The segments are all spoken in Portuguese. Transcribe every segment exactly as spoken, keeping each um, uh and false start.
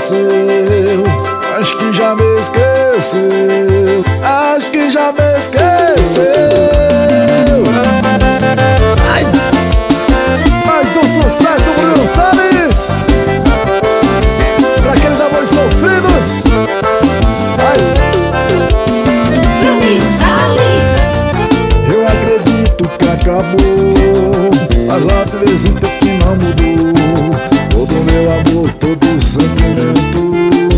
esqueceu. Acho que já me esqueceu. Acho que já me esqueceu. Ai! Mais um sucesso, Bruno Salles, pra aqueles amores sofridos. Ai! Bruno Salles. Eu acredito que acabou, mas acredito que não mudou todo o meu amor, todo o sentimento.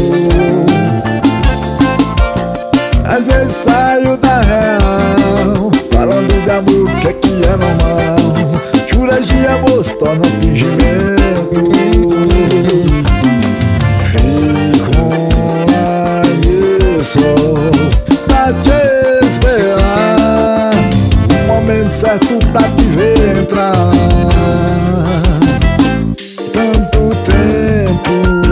Às vezes saio da real, falando de amor, que é que é normal. Juras de amor se tornam fingimento. Fico lá nisso pra te esperar o momento certo pra te ver entrar. Tanto tempo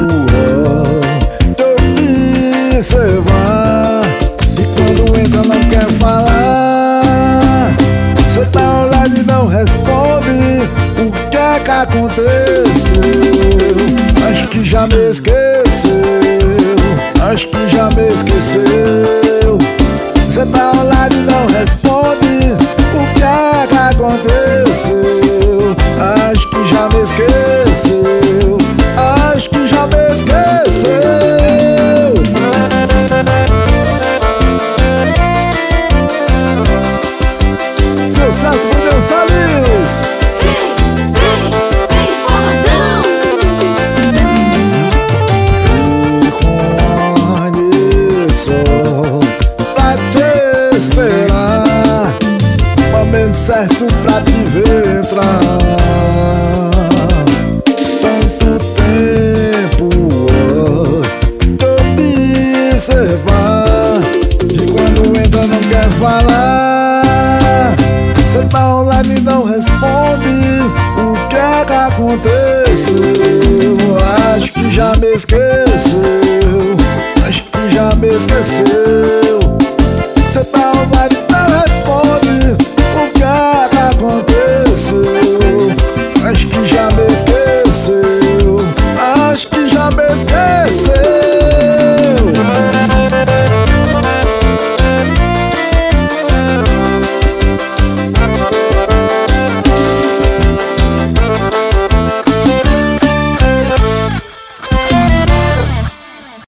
de observar, e quando entra não quer falar. Cê tá ao lado e não responde. O que é que aconteceu? Acho que já me esqueceu. Acho que já me esqueceu. Cê tá ao lado e não responde. O que é que aconteceu? Acho que já me esqueceu. Acho que já me esqueceu. Sucesso, Bruno Salles. Vem, vem, vem informação. Fico nisso pra te esperar o momento certo pra te ver entrar. Tanto tempo de observar, e quando entra não quer falar. Cê tá ao lado e não responde. O que é que aconteceu? Acho que já me esqueceu. Acho que já me esqueceu.